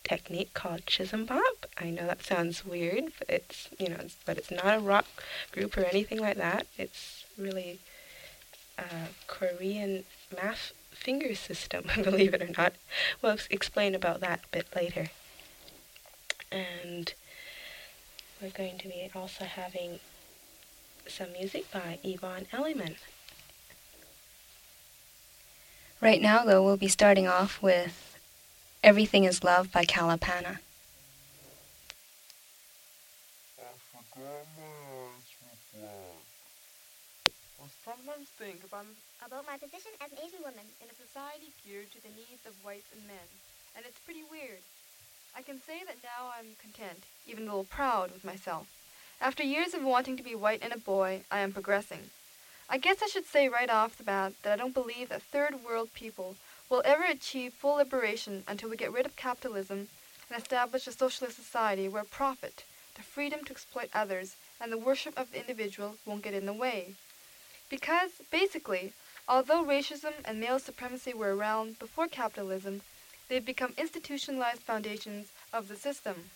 technique called Chisholm Bop. I know that sounds weird, but it's not a rock group or anything like that. It's really a Korean math finger system, believe it or not. We'll explain about that a bit later. And we're going to be also having some music by Yvonne Elliman. Right now, though, we'll be starting off with Everything is Love by Kalapana. I sometimes think about my position as an Asian woman in a society geared to the needs of whites and men, and it's pretty weird. I can say that now I'm content, even a little proud with myself. After years of wanting to be white and a boy, I am progressing. I guess I should say right off the bat that I don't believe that third world people will ever achieve full liberation until we get rid of capitalism and establish a socialist society where profit, the freedom to exploit others, and the worship of the individual won't get in the way. Because, basically, although racism and male supremacy were around before capitalism, they've become institutionalized foundations of the system.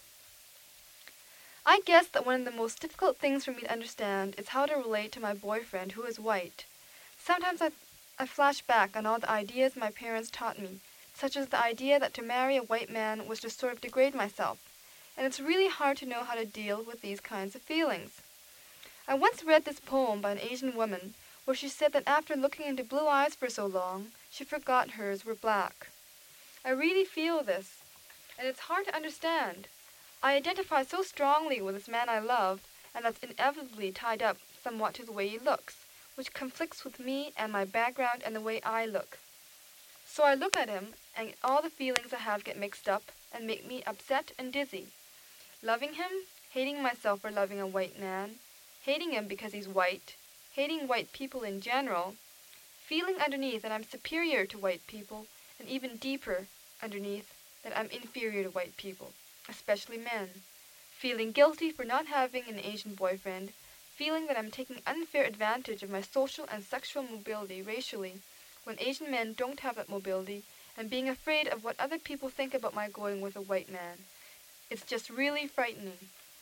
I guess that one of the most difficult things for me to understand is how to relate to my boyfriend who is white. Sometimes I flash back on all the ideas my parents taught me, such as the idea that to marry a white man was to sort of degrade myself, and it's really hard to know how to deal with these kinds of feelings. I once read this poem by an Asian woman where she said that after looking into blue eyes for so long, she forgot hers were black. I really feel this, and it's hard to understand. I identify so strongly with this man I love, and that's inevitably tied up somewhat to the way he looks, which conflicts with me and my background and the way I look. So I look at him, and all the feelings I have get mixed up and make me upset and dizzy. Loving him, hating myself for loving a white man, hating him because he's white, hating white people in general, feeling underneath that I'm superior to white people, and even deeper underneath that I'm inferior to white people, especially men, feeling guilty for not having an Asian boyfriend, feeling that I'm taking unfair advantage of my social and sexual mobility racially, when Asian men don't have that mobility, and being afraid of what other people think about my going with a white man. It's just really frightening.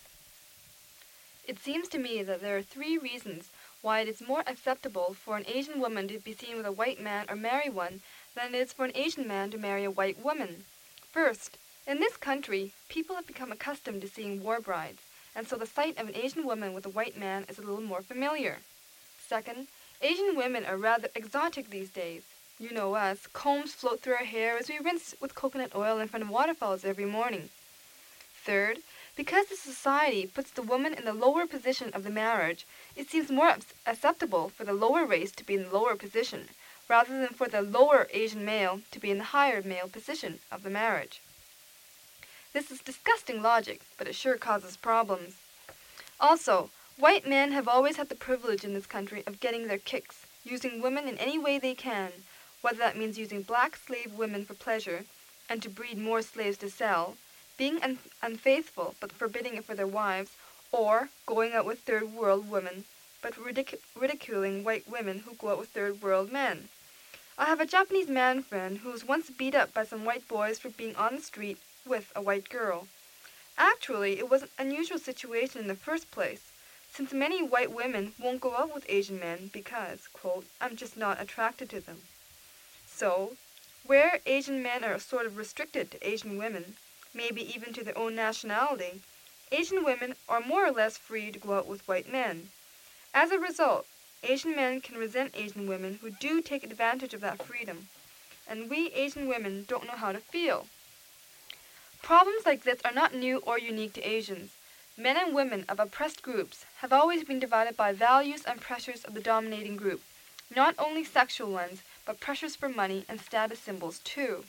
It seems to me that there are 3 reasons why it is more acceptable for an Asian woman to be seen with a white man or marry one than it is for an Asian man to marry a white woman. First, in this country, people have become accustomed to seeing war brides, and so the sight of an Asian woman with a white man is a little more familiar. Second, Asian women are rather exotic these days. You know us, combs float through our hair as we rinse with coconut oil in front of waterfalls every morning. Third, because the society puts the woman in the lower position of the marriage, it seems more acceptable for the lower race to be in the lower position, rather than for the lower Asian male to be in the higher male position of the marriage. This is disgusting logic, but it sure causes problems. Also, white men have always had the privilege in this country of getting their kicks, using women in any way they can, whether that means using black slave women for pleasure and to breed more slaves to sell, being unfaithful but forbidding it for their wives, or going out with third world women but ridiculing white women who go out with third world men. I have a Japanese man friend who was once beat up by some white boys for being on the street with a white girl. Actually, it was an unusual situation in the first place, since many white women won't go out with Asian men because, quote, I'm just not attracted to them. So, where Asian men are sort of restricted to Asian women, maybe even to their own nationality, Asian women are more or less free to go out with white men. As a result, Asian men can resent Asian women who do take advantage of that freedom, and we Asian women don't know how to feel. Problems like this are not new or unique to Asians. Men and women of oppressed groups have always been divided by values and pressures of the dominating group, not only sexual ones, but pressures for money and status symbols too.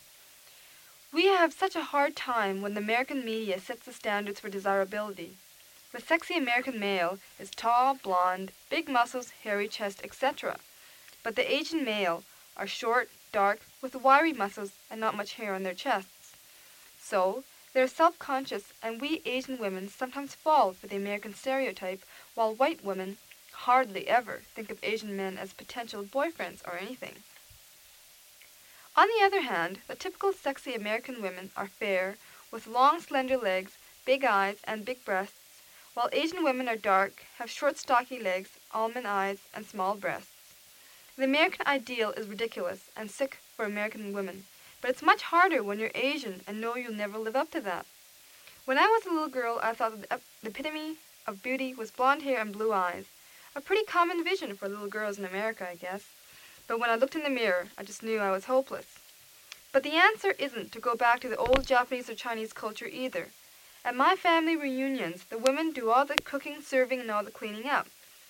We have such a hard time when the American media sets the standards for desirability. The sexy American male is tall, blonde, big muscles, hairy chest, etc. But the Asian male are short, dark, with wiry muscles and not much hair on their chests. So, they're self-conscious, and we Asian women sometimes fall for the American stereotype, while white women hardly ever think of Asian men as potential boyfriends or anything. On the other hand, the typical sexy American women are fair, with long, slender legs, big eyes, and big breasts, while Asian women are dark, have short, stocky legs, almond eyes, and small breasts. The American ideal is ridiculous and sick for American women, but it's much harder when you're Asian and know you'll never live up to that. When I was a little girl, I thought that the epitome of beauty was blonde hair and blue eyes, a pretty common vision for little girls in America, I guess. But when I looked in the mirror, I just knew I was hopeless. But the answer isn't to go back to the old Japanese or Chinese culture either. At my family reunions, the women do all the cooking, serving, and all the cleaning up.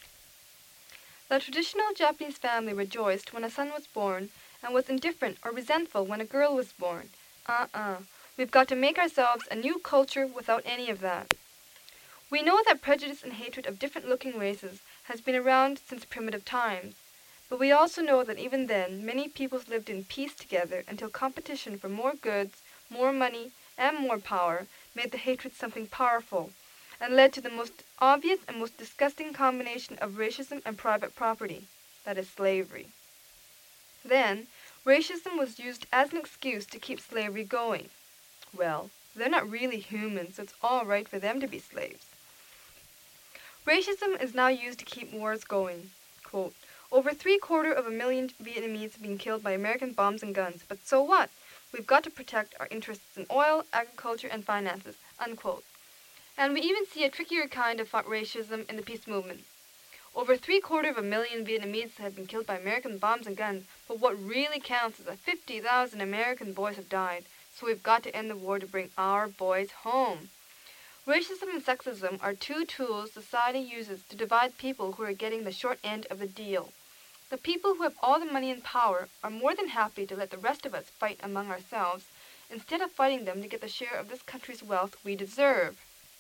The traditional Japanese family rejoiced when a son was born and was indifferent or resentful when a girl was born. We've got to make ourselves a new culture without any of that. We know that prejudice and hatred of different-looking races has been around since primitive times, but we also know that even then many peoples lived in peace together until competition for more goods, more money, and more power made the hatred something powerful, and led to the most obvious and most disgusting combination of racism and private property, that is slavery. Then, racism was used as an excuse to keep slavery going. Well, they're not really human, so it's all right for them to be slaves. Racism is now used to keep wars going. Quote, over 750,000 Vietnamese have been killed by American bombs and guns, but so what? We've got to protect our interests in oil, agriculture, and finances, unquote. And we even see a trickier kind of racism in the peace movement. Over 750,000 Vietnamese have been killed by American bombs and guns, but what really counts is that 50,000 American boys have died, so we've got to end the war to bring our boys home. Racism and sexism are two tools society uses to divide people who are getting the short end of the deal. The people who have all the money and power are more than happy to let the rest of us fight among ourselves, instead of fighting them to get the share of this country's wealth we deserve.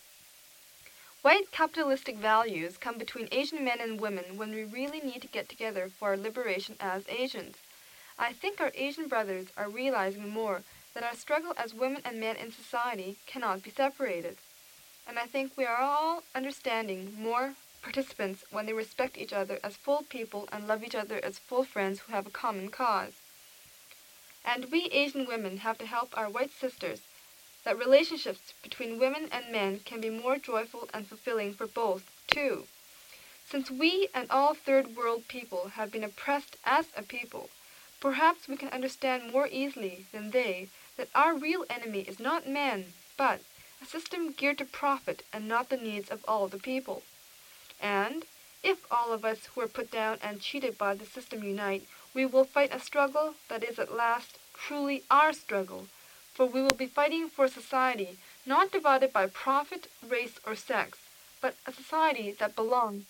White capitalistic values come between Asian men and women when we really need to get together for our liberation as Asians. I think our Asian brothers are realizing more that our struggle as women and men in society cannot be separated. And I think we are all understanding more participants when they respect each other as full people and love each other as full friends who have a common cause. And we Asian women have to help our white sisters that relationships between women and men can be more joyful and fulfilling for both, too. Since we and all third world people have been oppressed as a people, perhaps we can understand more easily than they that our real enemy is not men, but a system geared to profit and not the needs of all the people. And if all of us who are put down and cheated by the system unite, we will fight a struggle that is at last truly our struggle, for we will be fighting for a society not divided by profit, race, or sex, but a society that belongs.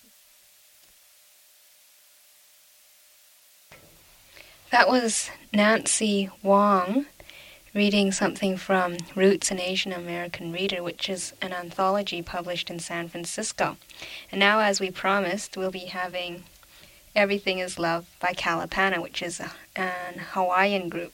That was Nancy Wong reading something from Roots, an Asian American Reader, which is an anthology published in San Francisco. And now, as we promised, we'll be having Everything is Love by Kalapana, which is an Hawaiian group.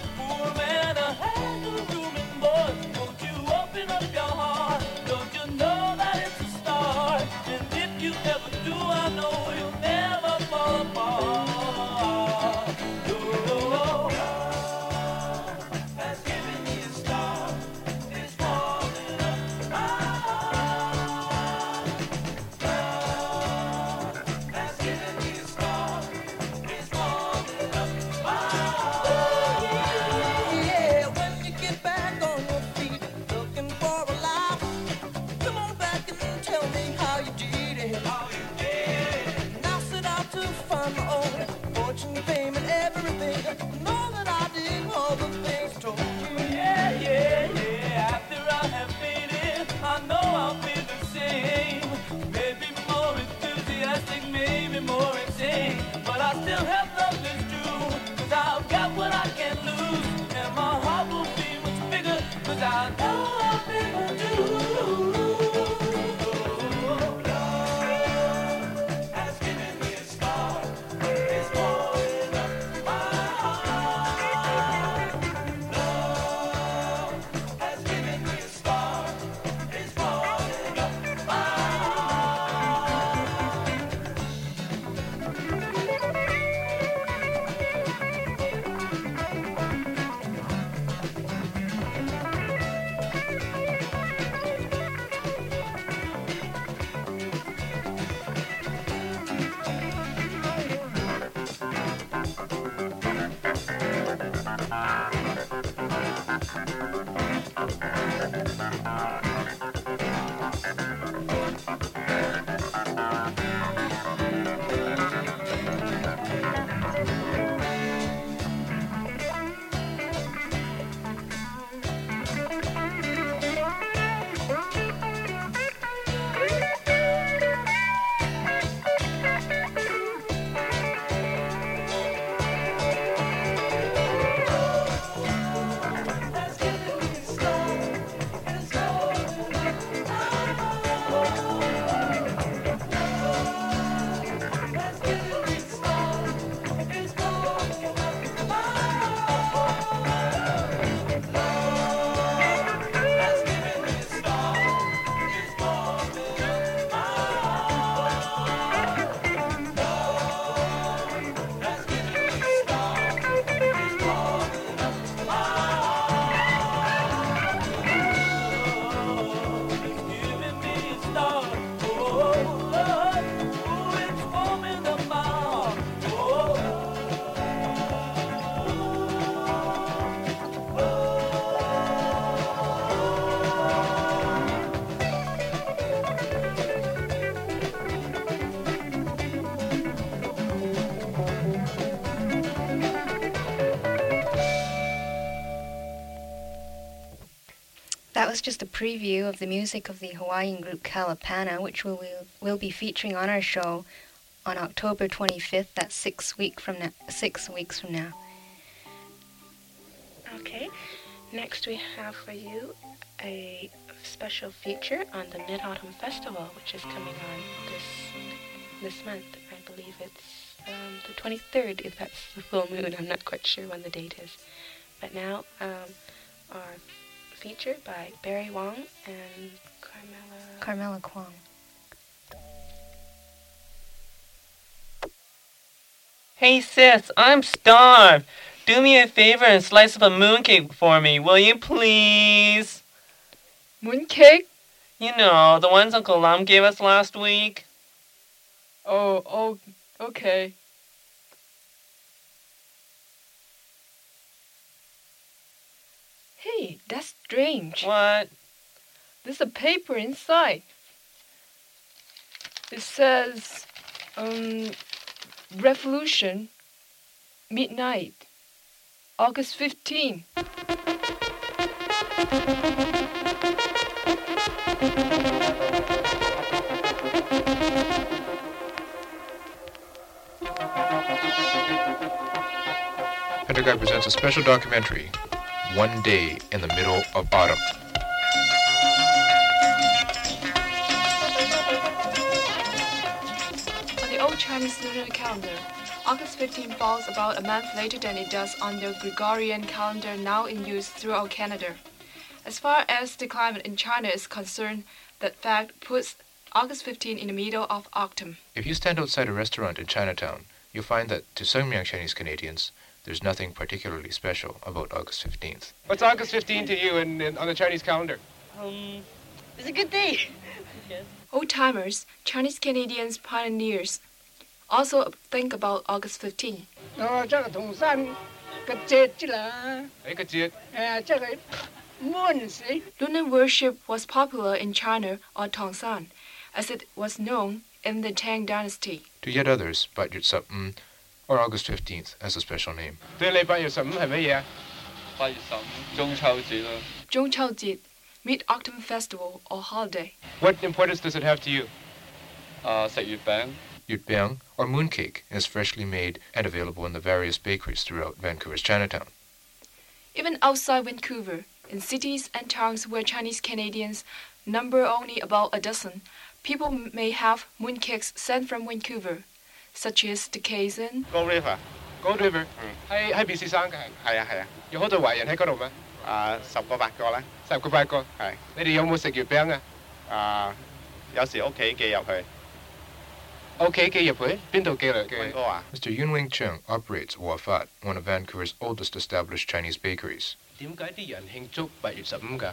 Don't you know was just a preview of the music of the Hawaiian group Kalapana, which we'll be featuring on our show on October 25th. That's 6 weeks from now. Okay. Next we have for you a special feature on the Mid-Autumn Festival, which is coming on this month. I believe it's the 23rd, if that's the full moon. I'm not quite sure when the date is. But now, our feature by Barry Wong and Carmela Kwong. Hey sis, I'm starved. Do me a favor and slice up a mooncake for me, will you please? Mooncake? You know, the ones Uncle Lam gave us last week. Oh, okay. Hey, that's strange. What? There's a paper inside. It says, Revolution, midnight, August 15. Pendergast presents a special documentary, One Day in the Middle of Autumn. On the old Chinese lunar calendar, August 15 falls about a month later than it does on the Gregorian calendar now in use throughout Canada. As far as the climate in China is concerned, that fact puts August 15 in the middle of autumn. If you stand outside a restaurant in Chinatown, you'll find that to some young Chinese Canadians, there's nothing particularly special about August 15th. What's August 15 to you on the Chinese calendar? It's a good day. Old-timers, Chinese Canadians, pioneers, also think about August 15. 這個同山個節啫啦， 一個節。 即係 moon Lunar worship was popular in China or Tongsan, as it was known in the Tang Dynasty. To yet others, 8月15 or August 15th has a special name. 對你8月15係乜嘢啊？8月15中秋節啦。 中秋節, Mid-Autumn Festival or holiday. What importance does it have to you? 食月餅。 Yutbiang, or mooncake, is freshly made and available in the various bakeries throughout Vancouver's Chinatown. Even outside Vancouver, in cities and towns where Chinese Canadians number only about a dozen, people may have mooncakes sent from Vancouver, such as the case in Gold River。Gold River。喺BC山嘅係。係啊。有好多華人喺嗰度咩？10個8個啦。10個8個。係。你哋有冇食月餅啊？ 有時屋企寄入去。 屋企寄入去？邊度寄嚟嘅？ 溫哥華。 Mr. Yunling Cheng operates Wafat, one of Vancouver's oldest established Chinese bakeries. 點解啲人慶祝8月15㗎？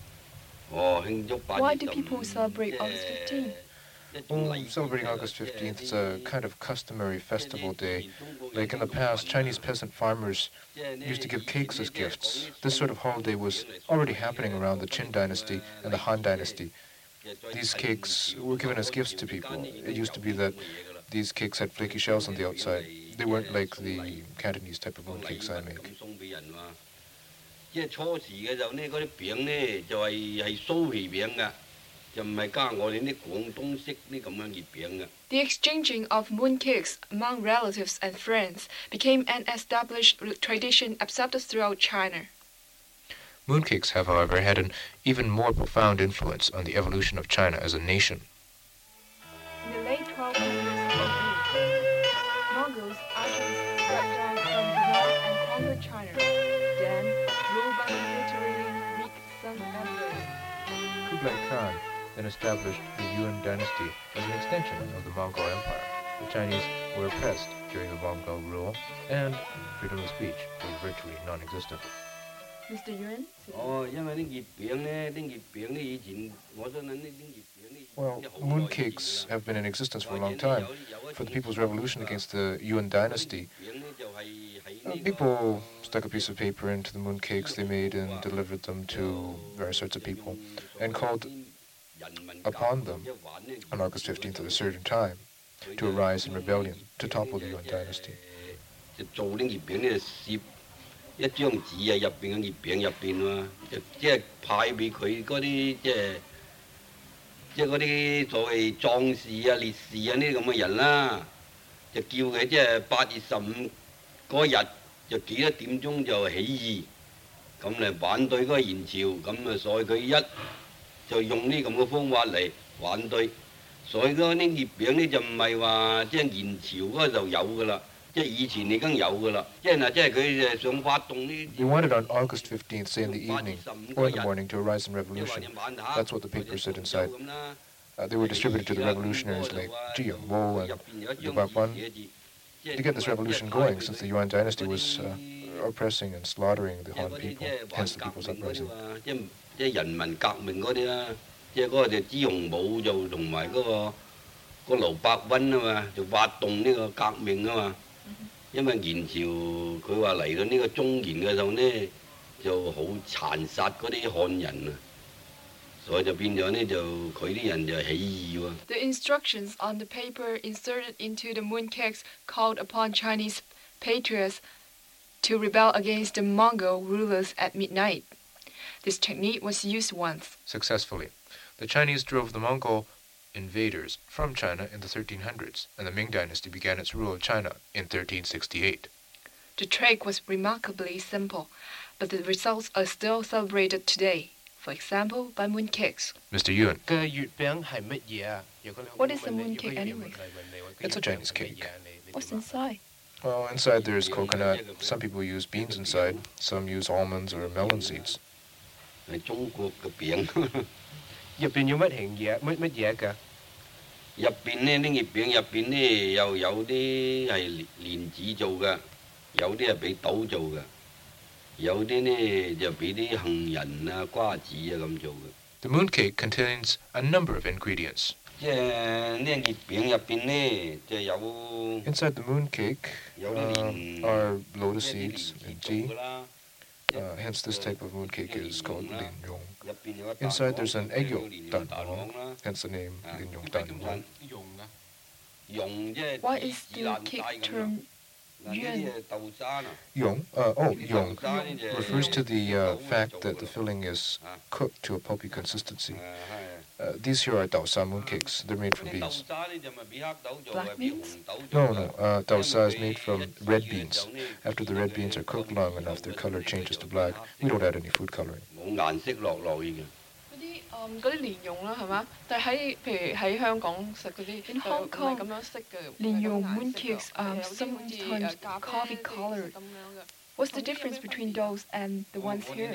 Why do people celebrate August 15? Celebrating August 15th is a kind of customary festival day. Like in the past, Chinese peasant farmers used to give cakes as gifts. This sort of holiday was already happening around the Qin dynasty and the Han dynasty. These cakes were given as gifts to people. It used to be that these cakes had flaky shells on the outside. They weren't like the Cantonese type of mooncakes I make. 即係初時嘅就呢嗰啲餅呢就係酥皮餅㗎，就唔係加我哋啲廣東式啲咁樣月餅㗎。 The exchanging of mooncakes among relatives and friends became an established tradition accepted throughout China. Mooncakes have, however, had an even more profound influence on the evolution of China as a nation. In the late 1200s, Mongols actually swept down from the north and conquered China, then ruled by the literary Greek Sun Emperors. Kublai Khan then established the Yuan dynasty as an extension of the Mongol Empire. The Chinese were oppressed during the Mongol rule, and freedom of speech was virtually non-existent. Mr. Yuan? 因為啲月餅呢，啲月餅呢以前我相信呢啲月餅呢。 Well, mooncakes have been in existence for a long time. For the People's Revolution against the Yuan dynasty, people stuck a piece of paper into the mooncakes they made and delivered them to various sorts of people and called upon them on August 15th at a certain time to arise in rebellion to topple the Yuan dynasty. 一張紙啊，入邊嘅月餅入邊喎，就即係派俾佢嗰啲即係嗰啲所謂壯士啊、烈士啊呢啲咁嘅人啦，就叫佢即係8月15嗰日就幾多點鐘就起義，咁嚟反對嗰個元朝，咁啊所以佢就用呢咁嘅方法嚟反對，所以嗰啲月餅呢，就唔係話即係元朝嗰個就有噶啦。即係以前已經有㗎啦，即係嗱，即係佢想發動呢。 They wanted on August 15th, say in the evening or in the morning, to arise in revolution. That's what the paper said inside. They were distributed to the revolutionaries like Zhi Yongbo and Liu Baqan to get this revolution going, since the Yuan dynasty was oppressing and slaughtering the Han people, hence the People's Uprising. 即係人民革命嗰啲啦，即係嗰個就支洪武就同埋嗰個劉伯溫啊嘛，就發動呢個革命啊嘛。因為元朝佢話嚟到呢個中原嘅時候呢，就好殘殺嗰啲漢人啊，所以就變咗呢，就佢啲人就起義喎。 The instructions on the paper inserted into the mooncakes called upon Chinese patriots to rebel against the Mongol rulers at midnight. This technique was used once. Successfully. The Chinese drove the Mongol invaders from China in the 1300s, and the Ming Dynasty began its rule of China in 1368. The trick was remarkably simple, but the results are still celebrated today, for example, by mooncakes. Mr. Yun. What is a mooncake anyway? It's a Chinese cake. What's inside? Well, inside there's coconut. Some people use beans inside. Some use almonds or melon seeds. 係中國嘅餅。 入邊要乜型嘢？乜嘢㗎？ 入邊呢啲月餅入邊呢又有啲係蓮子做嘅，有啲係俾豆做嘅，有啲呢就俾啲杏仁啊、瓜子啊咁做嘅。 The mooncake contains a number of ingredients. 即係呢個月餅入邊呢就有。 Inside the mooncake are lotus seeds and tea. Hence, this type of mooncake is called Lin Yong. Inside, there's an egg yolk, Dan Wong, hence the name Lin Yong Dan Wong. Why is the cake termed Yuan? Yong? Yong refers to the fact that the filling is cooked to a pulpy consistency. These here are Daosa mooncakes. They're made from beans. Black beans? No. Daosa is made from red beans. After the red beans are cooked long enough, their color changes to black. We don't add any food coloring. 嗰啲蓮蓉啦，係嘛？但係譬如喺香港食嗰啲，唔係咁樣色嘅。 蓮蓉 mooncakes are sometimes coffee colored. What's the difference between those and the ones here?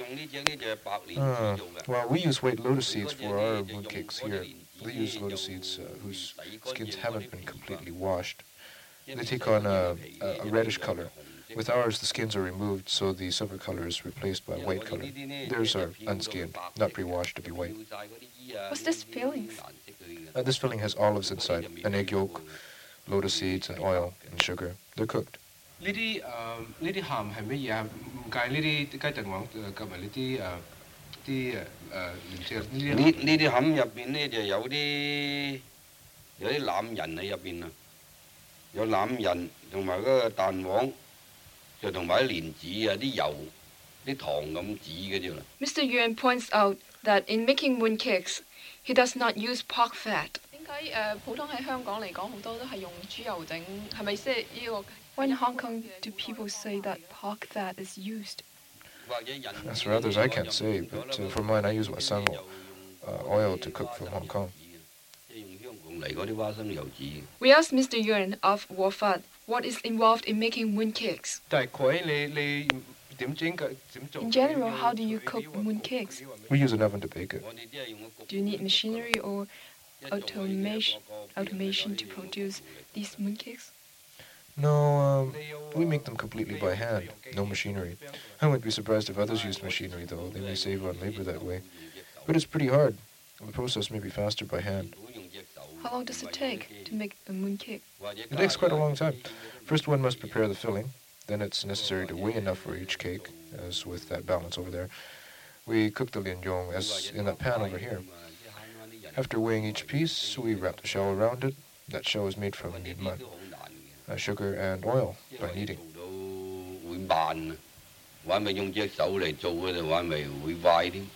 Well, we use white lotus seeds for our mooncakes here. They use lotus seeds whose skins haven't been completely washed. They take on a reddish color. With ours, the skins are removed, so the silver color is replaced by white color. Theirs are unskinned, not pre-washed to be white. What's this filling? This filling has olives inside, an egg yolk, lotus seeds, and oil, and sugar. They're cooked. 呢啲餡係乜嘢啊？唔計呢啲雞蛋黃夾埋呢啲呢啲餡入邊呢就有啲欖仁喺入邊啊，有欖仁同埋嗰個蛋黃。就同埋啲蓮子啊、啲油、啲糖咁子嘅啫啦。 Mr. Yuan points out that in making mooncakes, he does not use pork fat. 點解普通喺香港嚟講，好多都係用豬油整？係咪即係呢個 Why in Hong Kong do people say that pork fat is used? As for others, I can't say, but for mine, I use Wasang oil to cook from Hong Kong. We asked Mr. Yuan of Wofat what is involved in making mooncakes. In general, how do you cook mooncakes? We use an oven to bake it. Do you need machinery or automation to produce these mooncakes? No, we make them completely by hand, no machinery. I wouldn't be surprised if others used machinery, though. They may save on labor that way. But it's pretty hard. The process may be faster by hand. How long does it take to make a mooncake? It takes quite a long time. First, one must prepare the filling. Then it's necessary to weigh enough for each cake, as with that balance over there. We cook the lin yong as in that pan over here. After weighing each piece, we wrap the shell around it. That shell is made from mud, sugar, and oil by kneading. 玩咪用隻手嚟做嘅就玩咪會壞啲。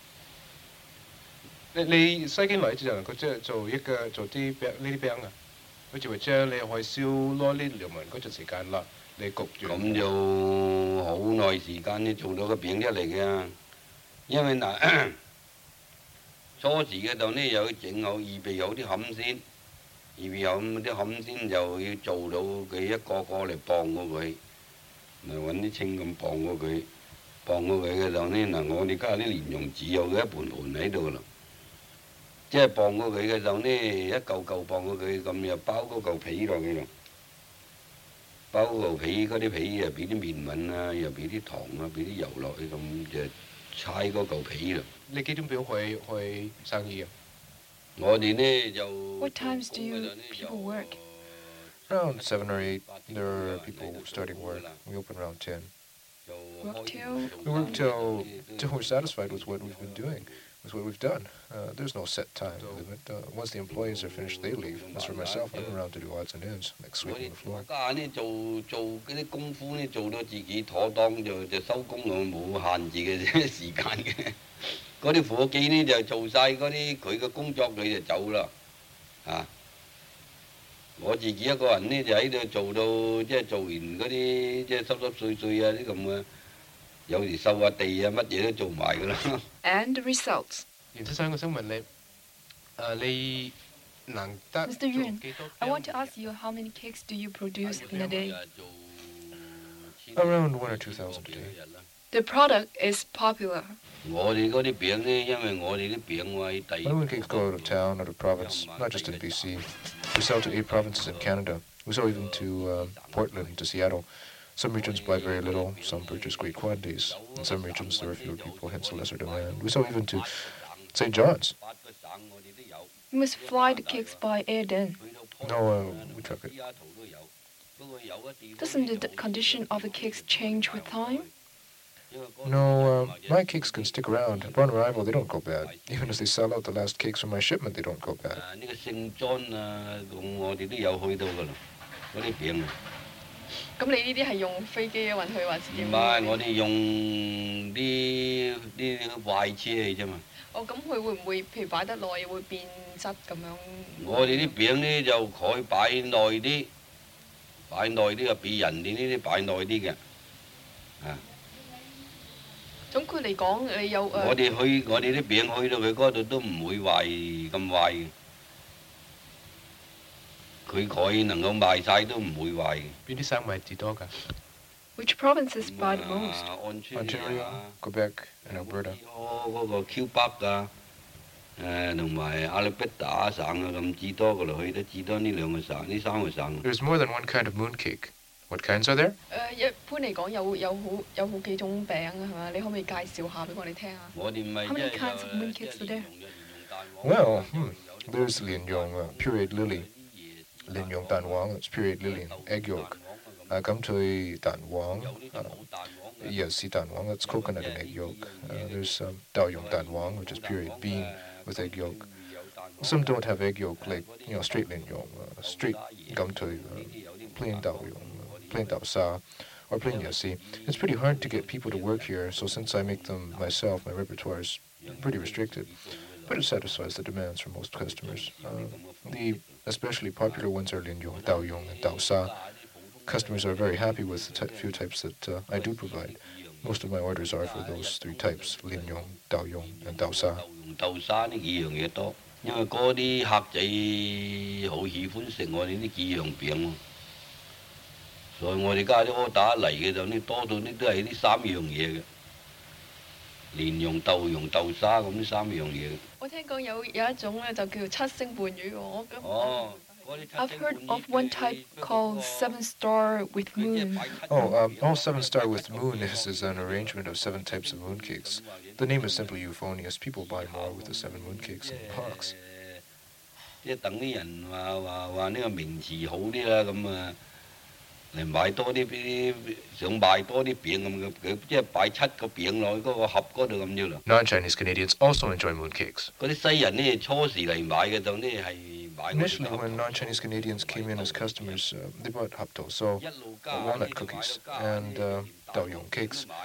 你西京來之後，佢即係做啲餅呢啲餅啊，佢就會將你可以燒攞呢條文嗰陣時間啦，你焗住。 咁就好耐時間先做到個餅出嚟嘅，因為嗱初時嘅度呢又要整好預備好啲餡先，預備好啲餡先就要做到佢一個個嚟磅過佢，咪揾啲秤咁磅過佢，磅過佢嘅度呢嗱我哋加啲蓮蓉紙有一盤喺度啦。即係磅過佢嘅時候呢，一嚿嚿磅過佢，咁又包嗰嚿皮落去咯。包嗰嚿皮，嗰啲皮又俾啲麵粉啊，又俾啲糖啊，俾啲油落去，咁就猜嗰嚿皮咯。 你幾點表去生意啊？ 我哋呢就 What times do you people work? Around 7 or 8, there are people starting work. We open around 10. Work till? We work till we're satisfied with what we've been doing, with what we've done. There's no set time limit. Once the employees are finished, they leave. As for myself, I'm around to do odds and ends, like sweeping the floor. 家呢做嗰啲功夫呢，做到自己妥當就收工咯，冇限制嘅時間嘅。嗰啲伙計呢就做晒嗰啲佢嘅工作，佢就走啦。啊！我自己一個人呢就喺度做到即係做完嗰啲即係濕碎啊啲咁嘅，有時掃下地啊乜嘢都做埋㗎啦。 And the results. 袁先生，我想問你，你能得 Mr. Yuan, I want to ask you how many cakes do you produce in a day? Around 1 or 2,000 a day. The product is popular. 我哋嗰啲餅呢，因為我哋啲餅我喺第 My mooncakes go out of town, out of province, not just in BC. We sell to 8 provinces in Canada. We sell even to Portland, to Seattle. Some regions buy very little, some purchase great quantities. In some regions, there are fewer people, hence a lesser demand. We sell even to St. John's. You must fly the cakes by air then. No, we truck it. Doesn't the condition of the cakes change with time? No, my cakes can stick around. Upon arrival, they don't go bad. Even as they sell out the last cakes from my shipment, they don't go bad. 呢個聖 John 啊，我哋都有去到㗎啦，嗰啲餅。 咁你呢啲係用飛機運去還是點？ 唔係，我哋用啲快車嚟啫嘛。 哦，咁佢會唔會譬如擺得耐會變質咁樣？ 我哋啲餅呢就可以擺耐啲，啊，比人哋呢啲擺耐啲嘅，啊。 總括嚟講，你有我哋啲餅去到佢嗰度都唔會咁壞嘅。佢可以能夠賣晒都唔會壞嘅。 邊啲生米至多㗎 Which provinces buy the most? Ontario, Quebec, and Alberta. 嗰個 Quebec 啊，同埋阿拉伯打省啊咁至多㗎啦，去得至多呢兩個省，呢三個省。 There's more than one kind of mooncake. What kinds are there? 一般嚟講有好幾種餅啊，係嘛？你可唔可以介紹下俾我哋聽下？ 我哋咪 How many kinds of mooncakes are there? Well, there's Linyong pureed lily. Linyong danwang, that's pureed lily and egg yolk. Gamtui danwang, yasi danwang, that's coconut and egg yolk. There's daoyong danwang, which is pureed bean with egg yolk. Some don't have egg yolk, like straight linyong, straight gamtui, plain daoyong, plain daosa, or plain yasi. It's pretty hard to get people to work here, so since I make them myself, my repertoire is pretty restricted. But it satisfies the demands from most customers. The especially popular ones are Linyong, Daoyong, and Daosa. Customers are very happy with the few types that I do provide. Most of my orders are for those 3 types, Linyong, Daoyong, and Daosa. 豆沙呢幾樣嘢多，因為嗰啲客仔好喜歡食我哋呢幾樣餅喎，所以我哋家啲 order 嚟嘅就呢多數呢都係呢3樣嘢嘅。蓮蓉、豆蓉、豆沙咁呢3樣嘢。 我聽講有一種咧就叫7星伴魚喎。 哦。 I've heard of one type called 7-star with moon. All 7-star with moon is an arrangement of 7 types of mooncakes. The name is simply euphonious. People buy more with the 7 mooncakes in the box. 即係等啲人話呢個名詞好啲啦，咁啊嚟買多啲想買多啲餅咁嘅，即係擺7個餅落去嗰個盒嗰度咁樣啦。 Non-Chinese Canadians also enjoy mooncakes. 嗰啲西人呢初時嚟買嘅就呢係。 Initially, when non-Chinese Canadians came in as customers, they bought hapto, so walnut cookies, and daoyong cakes.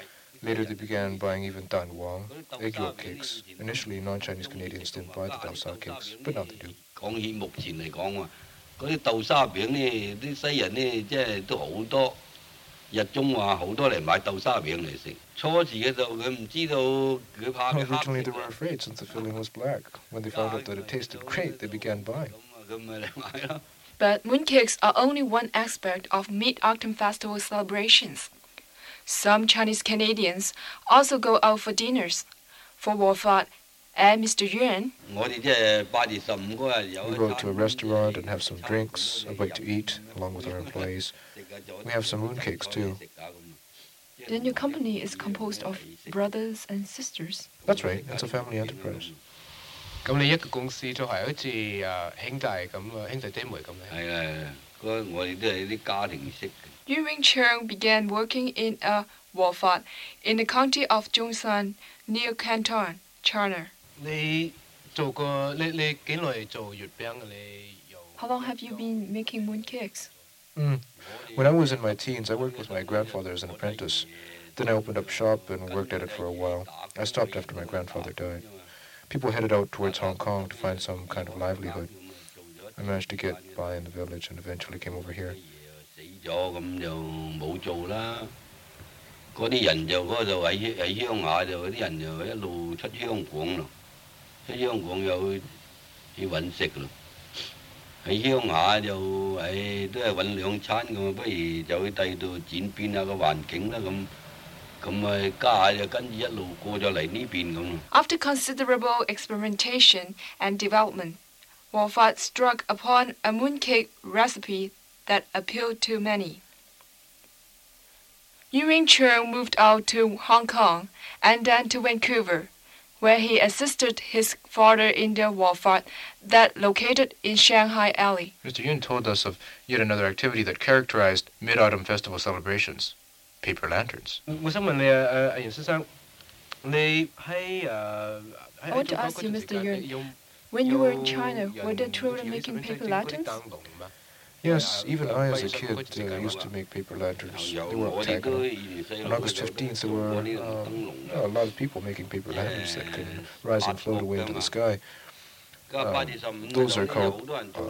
Later, they began buying even Dan Wang, egg yolk cakes. Initially, non-Chinese Canadians didn't buy the Dao Sa cakes, but now they do. 講起目前嚟講喎，嗰啲豆沙餅呢，啲西人呢，即係都好多。日中話好多嚟買豆沙餅嚟食。初時嘅時候佢唔知道，佢怕佢黑色。 Originally, they were afraid since the filling was black. When they found out that it tasted great, they began buying. 咁咪嚟買咯。 But mooncakes are only one aspect of Mid-Autumn Festival celebrations. Some Chinese Canadians also go out for dinners. For Wolfart and Mr. Yuan, We go out to a restaurant and have some drinks, a bite to eat, along with our employees. We have some mooncakes too. then your company is composed of brothers and sisters. That's right, it's a family enterprise. 咁你一個公司都係好似兄弟咁兄弟姊妹咁樣。 係啊，我哋都係啲家庭式嘅。 Yu Ring-cheng began working in a Wolfart in the county of Zhongshan near Canton, China. 你做過你幾耐做月餅嘅？你有 How long have you been making mooncakes? When I was in my teens, I worked with my grandfather as an apprentice. Then I opened up shop and worked at it for a while. I stopped after my grandfather died. People headed out towards Hong Kong to find some kind of livelihood. I managed to get by in the village and eventually came over here. 死咗咁就冇做啦。嗰啲人就嗰度喺鄉下就嗰啲人就一路出香港咯，出香港又去揾食咯。喺鄉下就都係揾兩餐咁，不如就去第二度轉變下個環境啦咁。 After considerable experimentation and development, Wolfart struck upon a mooncake recipe that appealed to many. Yu Ring-cheng moved out to Hong Kong and then to Vancouver, where he assisted his father in the Wolfart that located in Shanghai Alley. Mr. Yun told us of yet another activity that characterized Mid-Autumn Festival celebrations. Paper lanterns. I want to ask you, Mr. Yuan, when you were in China, were there children making paper lanterns? Yes, even I as a kid used to make paper lanterns. They were octagonal. On August 15th, there were a lot of people making paper lanterns that can rise and float away into the sky. Those are called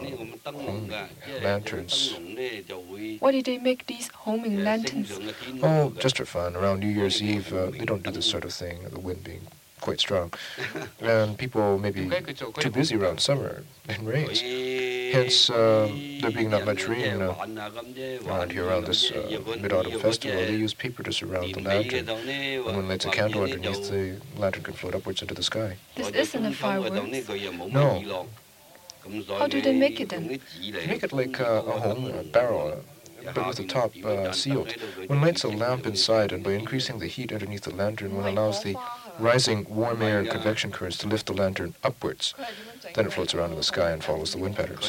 lanterns. Why did they make these homing lanterns? Oh, just for fun. Around New Year's Eve, they don't do this sort of thing, the wind being quite strong. And people may be too busy around summer and rains. Hence, there being not much rain around here around this Mid-Autumn Festival, they use paper to surround the lantern. And when lights a candle underneath, the lantern can float upwards into the sky. This isn't a fireworks. No. How do they make it then? They make it like a home, a barrel, but with the top sealed. One lights a lamp inside, and by increasing the heat underneath the lantern, one allows the rising warm air and convection currents to lift the lantern upwards. Then it floats around in the sky and follows the wind patterns.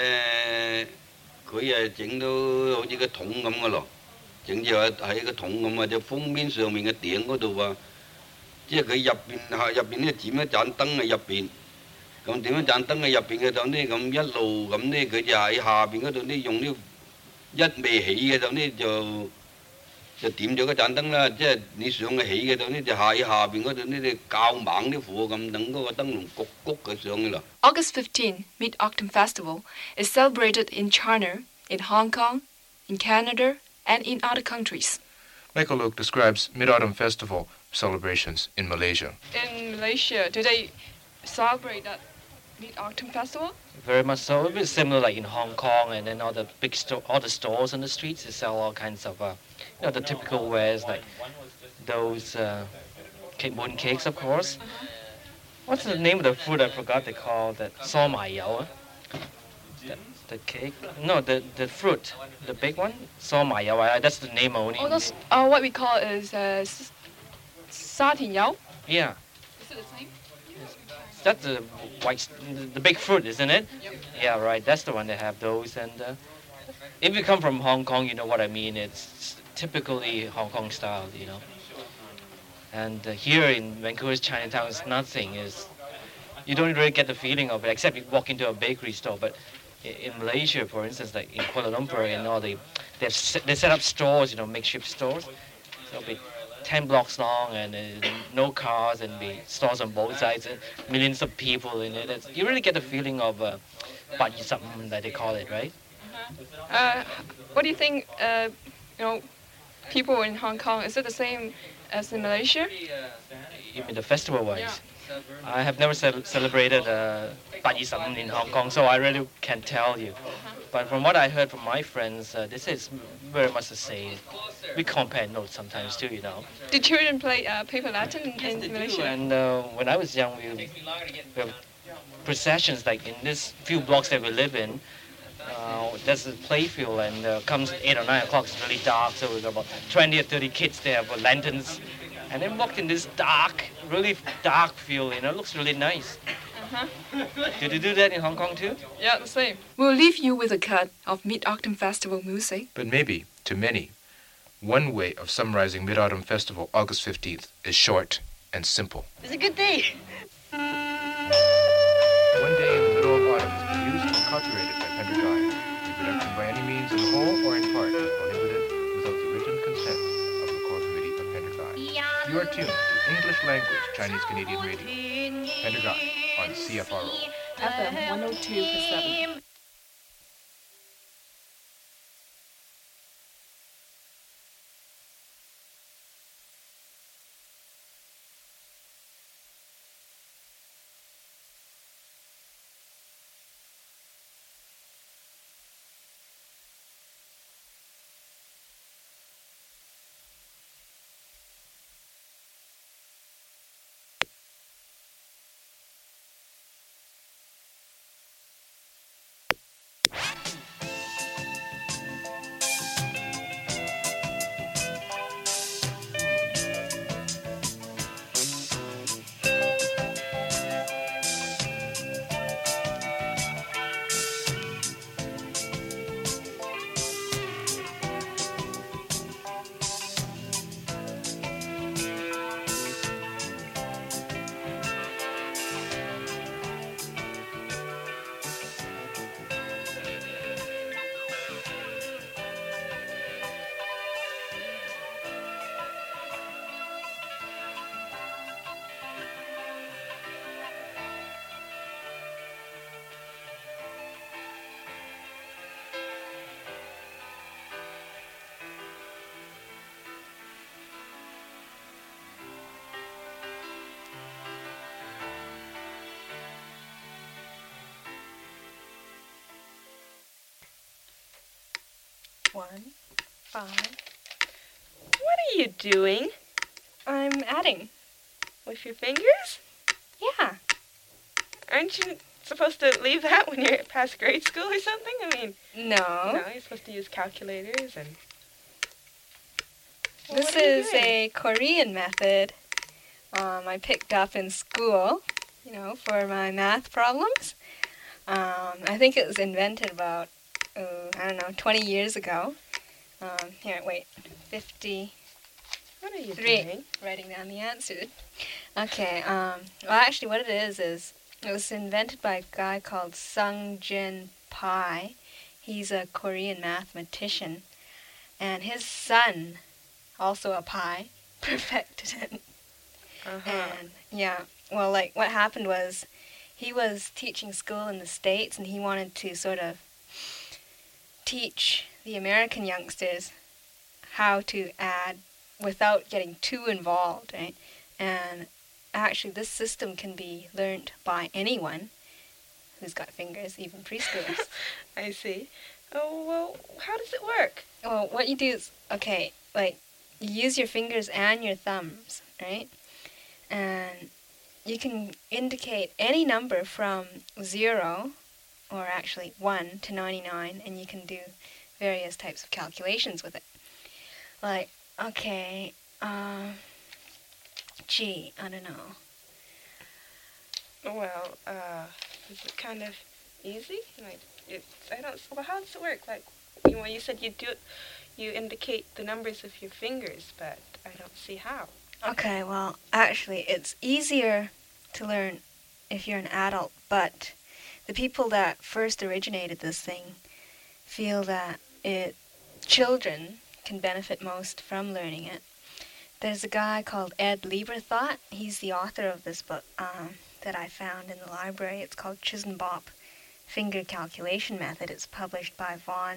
佢整到好似個桶咁嘅咯，整住喺個桶咁啊，就封面上面嘅頂嗰度啊，即係佢入邊咧點一盞燈喺入邊，咁點一盞燈喺入邊嘅時候咧，咁一路咁咧，佢就喺下邊嗰度咧用呢一未起嘅時候咧就點咗個盞燈啦，即係你上去起嘅時候咧，就喺下邊嗰度咧你較猛啲火咁，等嗰個燈籠焗焗佢上去啦。 August 15, Mid-Autumn Festival, is celebrated in China, in Hong Kong, in Canada, and in other countries. Michael Luke describes Mid-Autumn Festival celebrations in Malaysia. In Malaysia, do they celebrate that Mid-Autumn Festival? Very much so. A bit similar like in Hong Kong, and then all the stores on the streets, they sell all kinds of, the typical wares like those moon cakes, of course. What's the name of the food? I forgot. They call that saw mai yao. The cake? No, the fruit, the big one, saw mai yao. That's the name only. Oh, that's what we call is sa tian yao. Yeah. Is it the same? That's the white, the big fruit, isn't it? Yep. Yeah, right. That's the one that have those. And if you come from Hong Kong, you know what I mean. It's typically Hong Kong style, you know. And here in Vancouver's Chinatown, it's nothing. You don't really get the feeling of it, except you walk into a bakery store. But in Malaysia, for instance, like in Kuala Lumpur and all, they set up stores, makeshift stores. So 10 blocks long and no cars and the stores on both sides and millions of people in it. You really get the feeling of Bad Yi Sam, that they call it, right? What do you think, people in Hong Kong, is it the same as in Malaysia? You mean the festival-wise? I have never celebrated Bad Yi Sam in Hong Kong, so I really can't tell you. But from what I heard from my friends, this is very much the same. We compare notes sometimes too, Did children play paper Latin in Malaysia? And when I was young, we have processions like in this few blocks that we live in. There's a playfield, and comes 8 or 9 o'clock, it's really dark, so we've got about 20 or 30 kids there with lanterns. And then walked in this dark, really dark field, it looks really nice. Did you do that in Hong Kong too? Yeah, the same. We'll leave you with a cut of Mid-Autumn Festival music. But maybe, to many, one way of summarizing Mid-Autumn Festival, August 15th, is short and simple. It's a good day. One Day in the Middle of Autumn is produced and copyrighted by Pendergast. Reproduction by any means in whole or in part is prohibited without the written consent of the core committee of Pendergast. You are tuned to English language Chinese Canadian radio. Pendergast on CFRO. FM 102.7. One, 5. What are you doing? I'm adding. With your fingers? Yeah. Aren't you supposed to leave that when you're past grade school or something? I mean, No. no, you're supposed to use calculators and... Well, This what are you is doing? a Korean method I picked up in school, for my math problems. I think it was invented about, 20 years ago. Here, wait, 50... What are you 3. doing? Writing down the answer. Okay, well, actually what it is it was invented by a guy called Sung Jin Pai. He's a Korean mathematician. And his son, also a Pai, perfected it. And, what happened was he was teaching school in the States, and he wanted to sort of teach the American youngsters how to add without getting too involved, right? And actually this system can be learned by anyone who's got fingers, even preschoolers. I see. Oh, well, how does it work? Well, what you do is, you use your fingers and your thumbs, right? And you can indicate any number from 0, or actually 1 to 99, and you can do various types of calculations with it. I don't know. Well, is it kind of easy? Well, how does it work? You said you indicate the numbers with your fingers, but I don't see how. Okay, well, actually, it's easier to learn if you're an adult, but the people that first originated this thing feel that children can benefit most from learning it. There's a guy called Ed Lieberthwaite. He's the author of this book that I found in the library. It's called Chisenbop Finger Calculation Method. It's published by von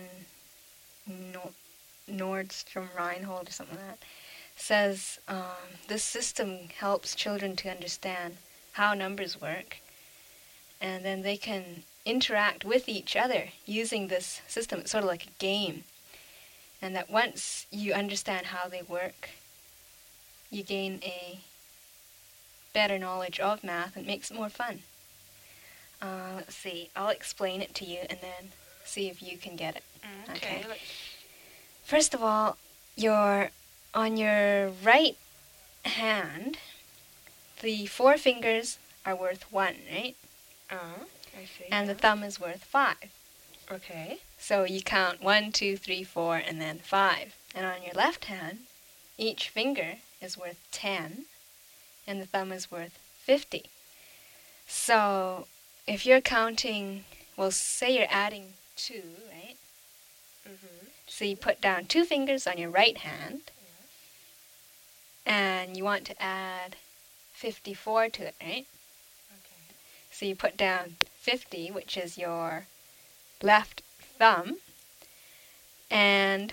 Nordstrom Reinhold or something like that. Says this system helps children to understand how numbers work, and then they can interact with each other using this system. It's sort of like a game, and that once you understand how they work, you gain a better knowledge of math, and it makes it more fun. Let's see, I'll explain it to you and then see if you can get it. Okay. First of all, on your right hand, the 4 fingers are worth 1, right? I see. And the thumb is worth 5. Okay. So you count 1, 2, 3, 4, and then 5. And on your left hand, each finger is worth 10, and the thumb is worth 50. So if you're counting, well, say you're adding 2, right? Mm-hmm. So you put down 2 fingers on your right hand, and you want to add 54 to it, right? Okay. So you put down 50, which is your left thumb, and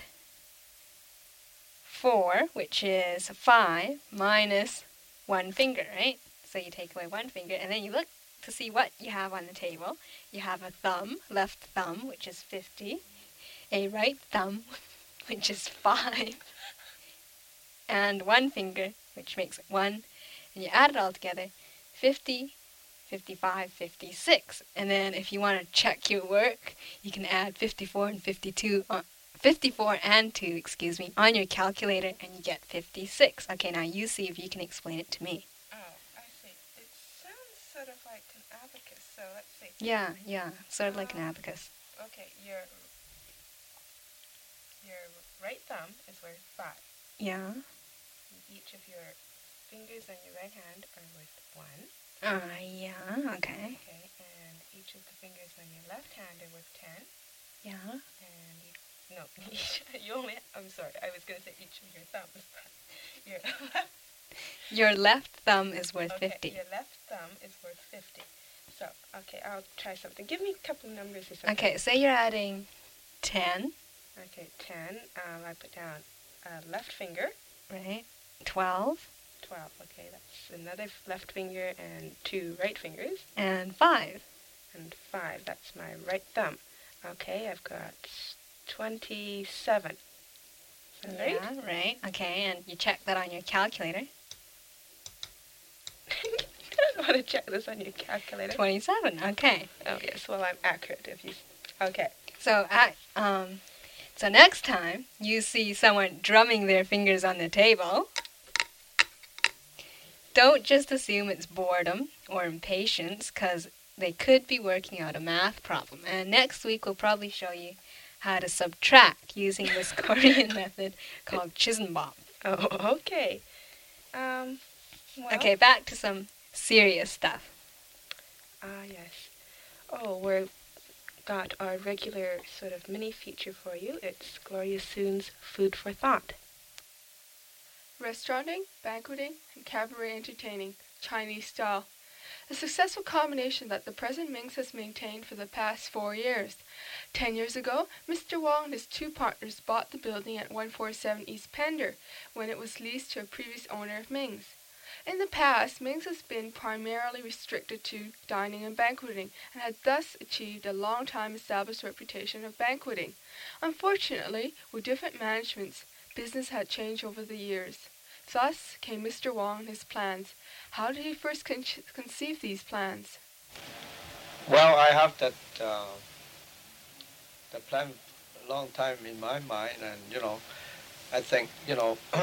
4, which is 5, minus 1 finger, right? So you take away 1 finger, and then you look to see what you have on the table. You have a thumb, left thumb, which is 50, a right thumb, which is 5, and 1 finger, which makes it 1, and you add it all together, 50, 55, 56. And then if you want to check your work, you can add 54 and 52, 54 and 2, on your calculator, and you get 56. Okay, now you see if you can explain it to me. Oh, I see. It sounds sort of like an abacus, so let's see. Yeah, sort of like an abacus. Okay, your right thumb is worth 5. Yeah. Each of your fingers on your right hand are worth 1. Yeah, okay. Okay, and each of the fingers on your left hand are worth 10. Yeah. And I'm sorry, I was going to say each of your thumbs, but your left thumb is worth okay, 50. Your left thumb is worth 50. So, okay, I'll try something. Give me a couple of numbers or something. Okay, say you're adding 10. Okay, 10. I put down left finger. Right. 12. 12. Okay, that's another left finger and 2 right fingers. And 5. And 5. That's my right thumb. Okay, I've got 27. Is that right? Yeah, right. Okay, and you check that on your calculator. I want to check this on your calculator. 27. Okay. Oh yes. Well, I'm accurate. Okay. So so next time you see someone drumming their fingers on the table, don't just assume it's boredom or impatience, because they could be working out a math problem. And next week we'll probably show you how to subtract using this Korean method called Chisenbop. Oh, okay. Well, okay, back to some serious stuff. Yes. Oh, we've got our regular sort of mini feature for you. It's Gloria Soon's Food for Thought. Restauranting, banqueting, and cabaret entertaining, Chinese style. A successful combination that the present Ming's has maintained for the past 4 years. 10 years ago, Mr. Wong and his 2 partners bought the building at 147 East Pender when it was leased to a previous owner of Ming's. In the past, Ming's has been primarily restricted to dining and banqueting, and had thus achieved a long-time established reputation of banqueting. Unfortunately, with different managements, business had changed over the years. Thus came Mr. Wong and his plans. How did he first conceive these plans? Well, I have that the plan a long time in my mind, and I think in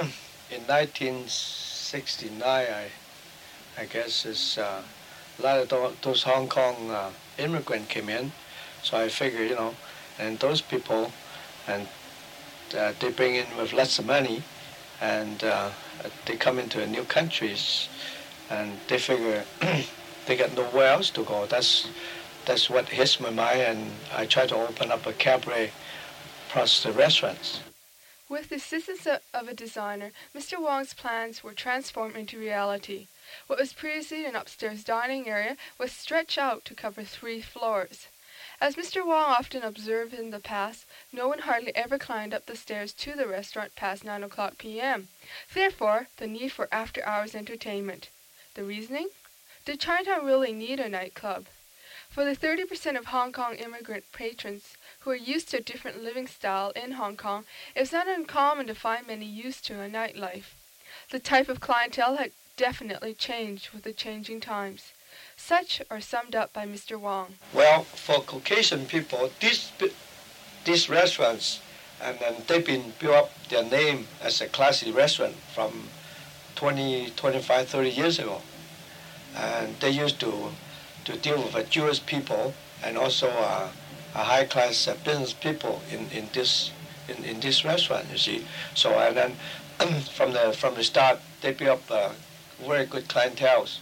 1969, I guess it's a lot of those Hong Kong immigrants came in, so I figure and those people, and they bring in with lots of money, and they come into new countries, and they figure they got nowhere else to go. That's what hits my mind, and I try to open up a cabaret plus the restaurants. With the assistance of a designer, Mr. Wong's plans were transformed into reality. What was previously an upstairs dining area was stretched out to cover 3 floors. As Mr. Wong often observed in the past, no one hardly ever climbed up the stairs to the restaurant past 9 o'clock p.m. Therefore, the need for after-hours entertainment. The reasoning? Did Chinatown really need a nightclub? For the 30% of Hong Kong immigrant patrons who are used to a different living style in Hong Kong, it's not uncommon to find many used to a nightlife. The type of clientele had definitely changed with the changing times. Such are summed up by Mr. Wong. Well, for Caucasian people, these restaurants, and they've been built up their name as a classy restaurant from 20, 25, 30 years ago. And they used to deal with Jewish people and also a high-class business people in this restaurant, you see. So and then from the start, they built up very good clientele.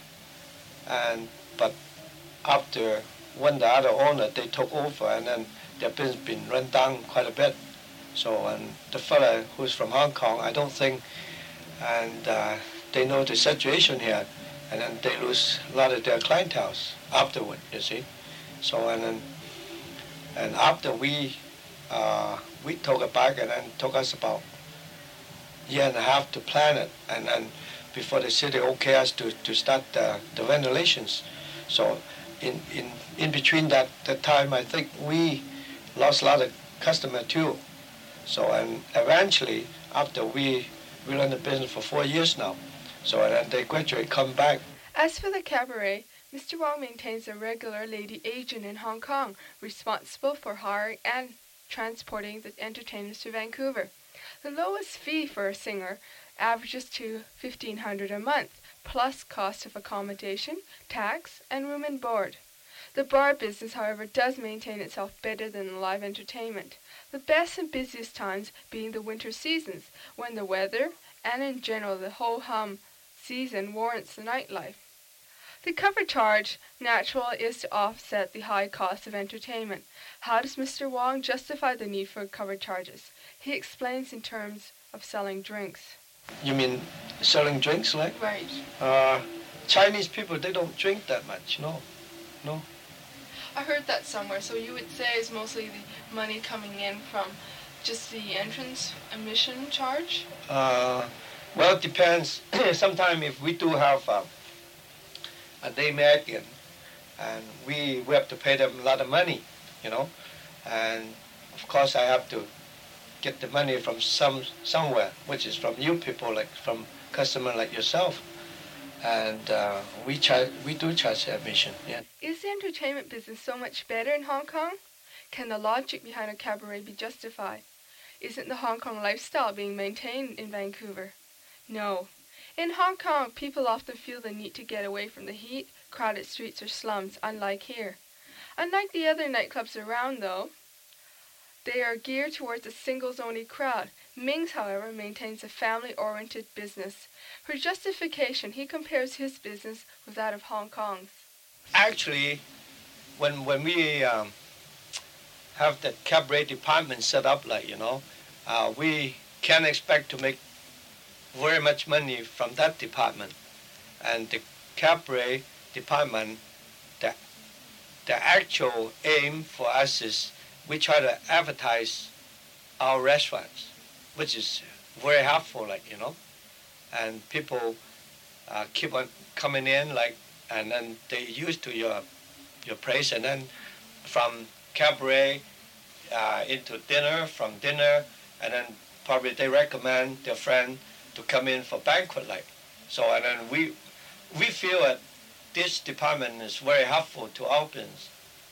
But after when the other owner they took over, and then their business been run down quite a bit. So and the fella who's from Hong Kong, I don't think, and they know the situation here, and then they lose a lot of their clientele afterward, you see. So and after we took it back, and then took us about a year and a half to plan it, and then before the city okay us to start the ventilations. So in between that time, I think we lost a lot of customer too. So and eventually, after we run the business for 4 years now, so and then they gradually come back. As for the cabaret, Mr. Wong maintains a regular lady agent in Hong Kong, responsible for hiring and transporting the entertainers to Vancouver. The lowest fee for a singer averages to $1,500 a month, plus cost of accommodation, tax, and room and board. The bar business, however, does maintain itself better than the live entertainment, the best and busiest times being the winter seasons, when the weather, and in general the ho-hum season, warrants the nightlife. The cover charge, naturally, is to offset the high cost of entertainment. How does Mr. Wong justify the need for cover charges? He explains in terms of selling drinks. You mean selling drinks, like? Right. Chinese people, they don't drink that much, no. I heard that somewhere, so you would say it's mostly the money coming in from just the entrance admission charge? Well, it depends. Sometimes if we do have a day American, and we have to pay them a lot of money, you know, and of course I have to get the money from somewhere, which is from you people, like from customer like yourself, and we do charge admission. Yeah. Is the entertainment business so much better in Hong Kong? Can the logic behind a cabaret be justified? Isn't the Hong Kong lifestyle being maintained in Vancouver? No. In Hong Kong, people often feel the need to get away from the heat, crowded streets or slums, unlike here. Unlike the other nightclubs around, though, they are geared towards a singles-only crowd. Ming's, however, maintains a family-oriented business. For justification, he compares his business with that of Hong Kong's. Actually, when we have the cabaret department set up, like, you know, we can't expect to make very much money from that department. And the cabaret department, the actual aim for us is we try to advertise our restaurants, which is very helpful, like, you know. And people keep on coming in, like, and then they used to your place, and then from cabaret into dinner, from dinner, and then probably they recommend their friend to come in for banquet, like. So, and then we feel that this department is very helpful to our business,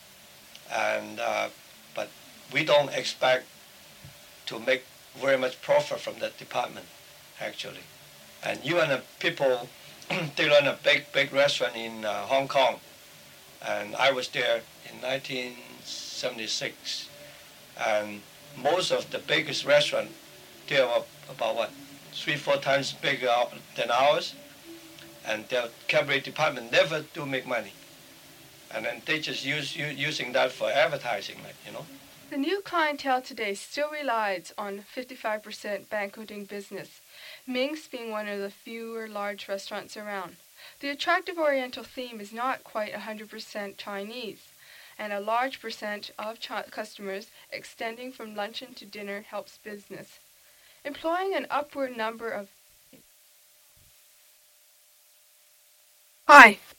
and but we don't expect to make very much profit from that department, actually. And you and the people, they run a big restaurant in Hong Kong, and I was there in 1976, and most of the biggest restaurant, they are about what, 3-4 times bigger than ours, and their cabaret department never do make money, and then they just using that for advertising, like, you know. The new clientele today still relies on 55% banqueting business, Ming's being one of the fewer large restaurants around. The attractive Oriental theme is not quite 100% Chinese, and a large percent of customers extending from luncheon to dinner helps business. Employing an upward number of... Hi.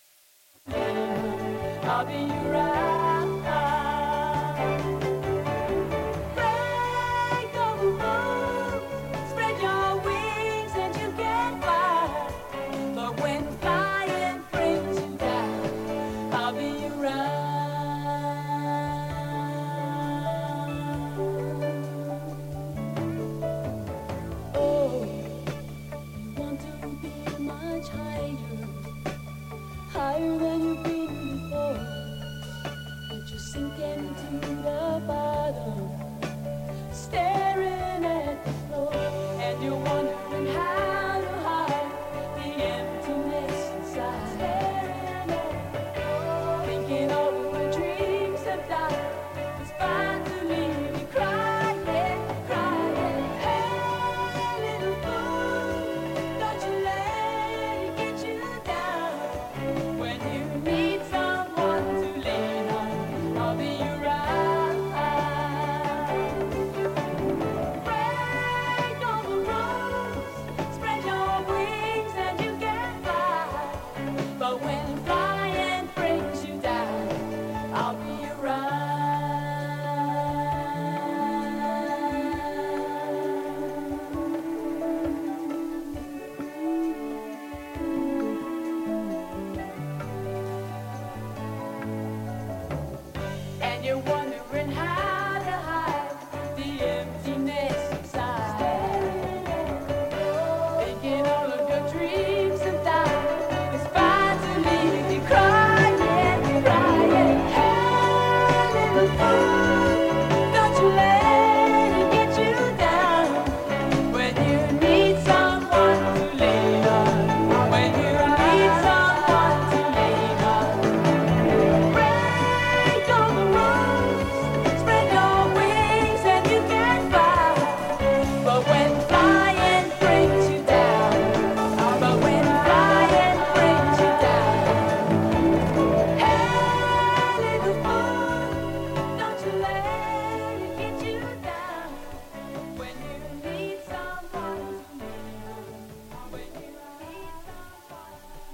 I'll be right. Higher than you've been before, but you're sinking to the bottom, staring at the floor, and you're wondering how to hide the emptiness inside. Staring at the floor, thinking all of the dreams have died. It's fine to leave you crying, crying. Hey, little fool, don't you let it get you down. When you need someone to lean on, I'll be around. Break all the rules, spread your wings and you can fly. But when flying brings you down, I'll be around. And you're wondering how to hide the emptiness inside. Thinking all of your dreams have died. It's fine to leave you crying, crying. Hey, little fool, don't you let it get you down. When you need someone to lean on, when you need someone to lean on. Break all the rules, spread your wings and you can fly. But when flying brings you down, but when flying brings you down, hey, little fool, don't you let it get you down. When you need someone to lean on, when you need someone.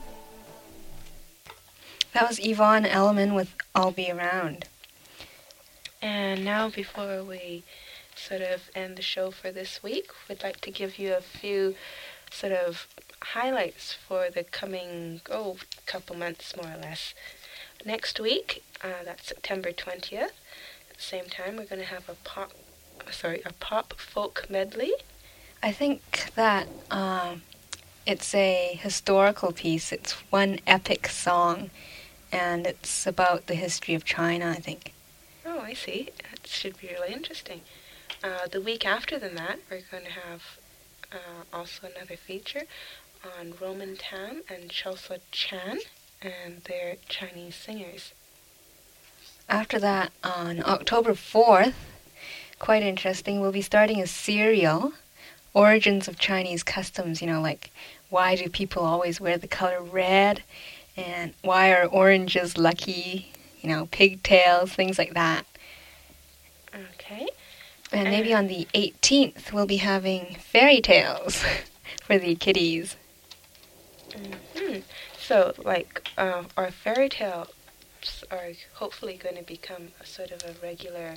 That was Yvonne Elliman with I'll Be Around. And now, before we sort of end the show for this week, we'd like to give you a few sort of highlights for the coming, couple months more or less. Next week, that's September 20th, at the same time, we're going to have a pop folk medley. I think that it's a historical piece. It's one epic song, and it's about the history of China, I think. Oh, I see. That should be really interesting. The week after that, we're going to have also another feature on Roman Tam and Chelsea Chan and their Chinese singers. After that, on October 4th, quite interesting, we'll be starting a serial, Origins of Chinese Customs, like why do people always wear the color red, and why are oranges lucky, pigtails, things like that. Okay. And maybe on the 18th, we'll be having fairy tales for the kiddies. Mm-hmm. So, our fairy tales are hopefully going to become a sort of a regular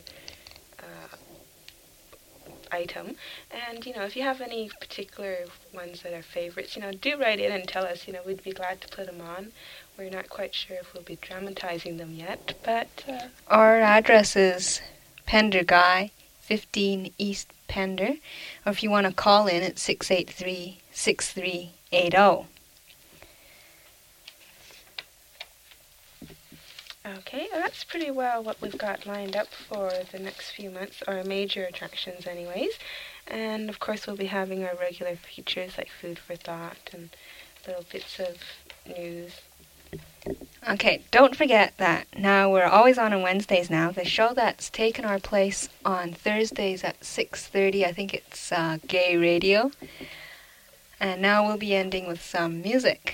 item. And, if you have any particular ones that are favorites, do write in and tell us. We'd be glad to put them on. We're not quite sure if we'll be dramatizing them yet, but... Our address is Pender Guy, 15 East Pender, or if you want to call in, it's 683-6380. Okay, that's pretty well what we've got lined up for the next few months, our major attractions anyways. And of course we'll be having our regular features like Food for Thought and little bits of news Okay, don't forget that now we're always on Wednesdays now. The show that's taken our place on Thursdays at 6:30, I think it's Gay Radio. And now we'll be ending with some music.